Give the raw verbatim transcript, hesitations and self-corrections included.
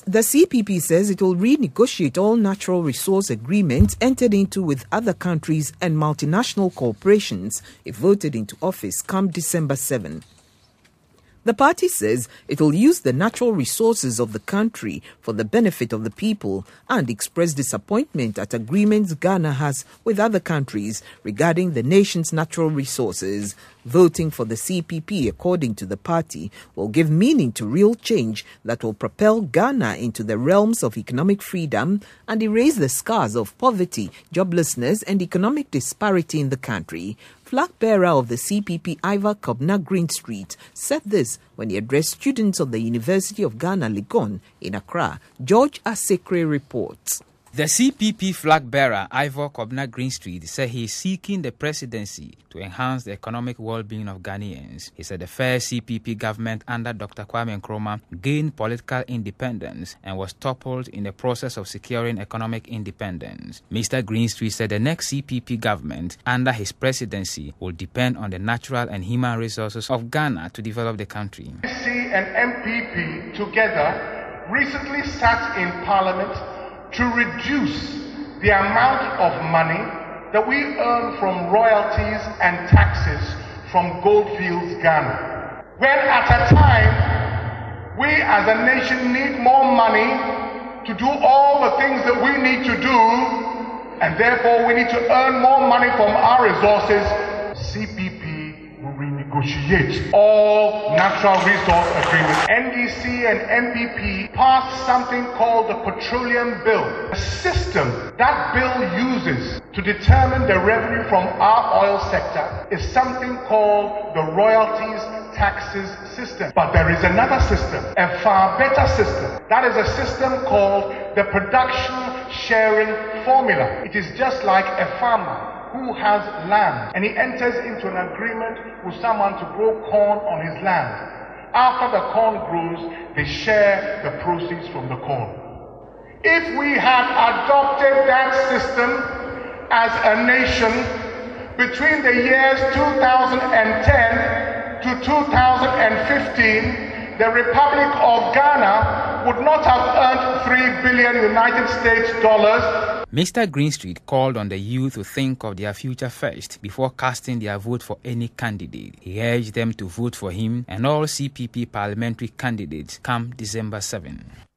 The C P P says it will renegotiate all natural resource agreements entered into with other countries and multinational corporations if voted into office come December seventh. The party says it will use the natural resources of the country for the benefit of the people and express disappointment at agreements Ghana has with other countries regarding the nation's natural resources. Voting for the C P P, according to the party, will give meaning to real change that will propel Ghana into the realms of economic freedom and erase the scars of poverty, joblessness and economic disparity in the country. Flag bearer of the C P P, Ivor Kobna Greenstreet, said this when he addressed students of the University of Ghana, Legon, in Accra. George Asekre reports. The C P P flag bearer, Ivor Kobna Greenstreet, said he is seeking the presidency to enhance the economic well-being of Ghanaians. He said the first C P P government under Doctor Kwame Nkrumah gained political independence and was toppled in the process of securing economic independence. Mister Greenstreet said the next C P P government under his presidency will depend on the natural and human resources of Ghana to develop the country. C and M P P together recently sat in Parliament to reduce the amount of money that we earn from royalties and taxes from Goldfields, Ghana. When at a time, we as a nation need more money to do all the things that we need to do, and therefore we need to earn more money from our resources, C P P will renegotiate all natural resource agreements. N D C and M P P passed something called the Petroleum Bill. The system that bill uses to determine the revenue from our oil sector is something called the royalties taxes system. But there is another system, a far better system. That is a system called the production sharing formula. It is just like a farmer who has land and he enters into an agreement with someone to grow corn on his land. After the corn grows, they share the proceeds from the corn. If we had adopted that system as a nation between the years two thousand ten to two thousand fifteen, the Republic of Ghana would not have earned three billion United States dollars. Mister Greenstreet called on the youth to think of their future first before casting their vote for any candidate. He urged them to vote for him and all C P P parliamentary candidates come December seventh.